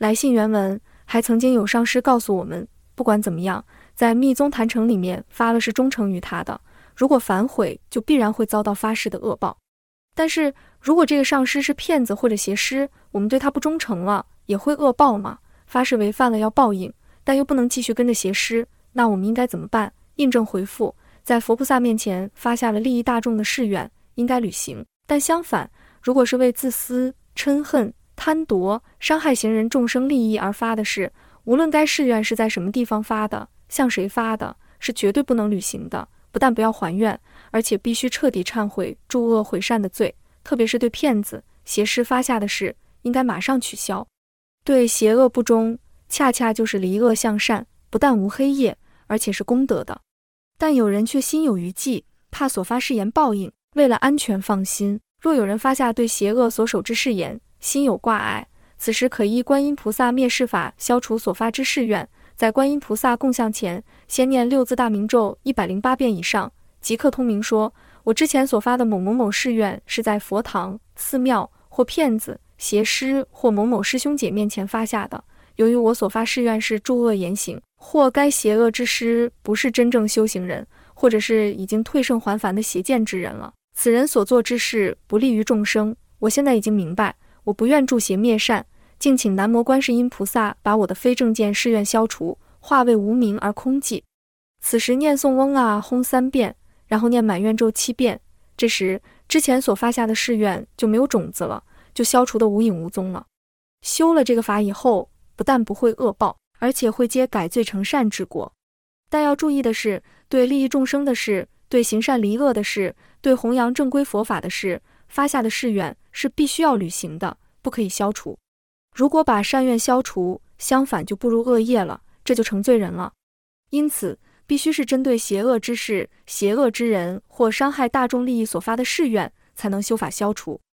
来信原文还曾经有上师告诉我们，不管怎么样，在密宗坛城里面发了是忠诚于他的，如果反悔就必然会遭到发誓的恶报。但是如果这个上师是骗子或者邪师，我们对他不忠诚了，也会恶报吗？发誓违犯了要报应，但又不能继续跟着邪师，那我们应该怎么办？印证回复，在佛菩萨面前发下了利益大众的誓愿，应该履行。但相反，如果是为自私、嗔恨、贪夺、伤害行人众生利益而发的誓，无论该誓愿是在什么地方发的，向谁发的，是绝对不能履行的。不但不要还愿，而且必须彻底忏悔诸恶毁善的罪，特别是对骗子、邪师发下的誓，应该马上取消。对邪恶不忠，恰恰就是离恶向善，不但无黑夜，而且是功德的。但有人却心有余悸，怕所发誓言报应，为了安全放心，若有人发下对邪恶所守之誓言，心有挂碍，此时可依观音菩萨灭世法消除所发之誓愿，在观音菩萨供像前先念6字大明咒108遍以上，即刻通明说，我之前所发的某某某誓愿是在佛堂、寺庙或骗子、邪师或某某师兄姐面前发下的，由于我所发誓愿是诸恶言行，或该邪恶之师不是真正修行人，或者是已经退圣还凡的邪见之人了，此人所做之事不利于众生，我现在已经明白，我不愿助邪灭善，敬请南无观世音菩萨把我的非正见誓愿消除，化为无明而空寂。此时念诵嗡啊轰3遍，然后念满愿咒7遍，这时之前所发下的誓愿就没有种子了，就消除得无影无踪了。修了这个法以后，不但不会恶报，而且会皆改罪成善之果。但要注意的是，对利益众生的事，对行善离恶的事，对弘扬正规佛法的事，发下的誓愿是必须要履行的，不可以消除。如果把善愿消除，相反就步入恶业了，这就成罪人了。因此必须是针对邪恶之事、邪恶之人或伤害大众利益所发的誓愿，才能修法消除。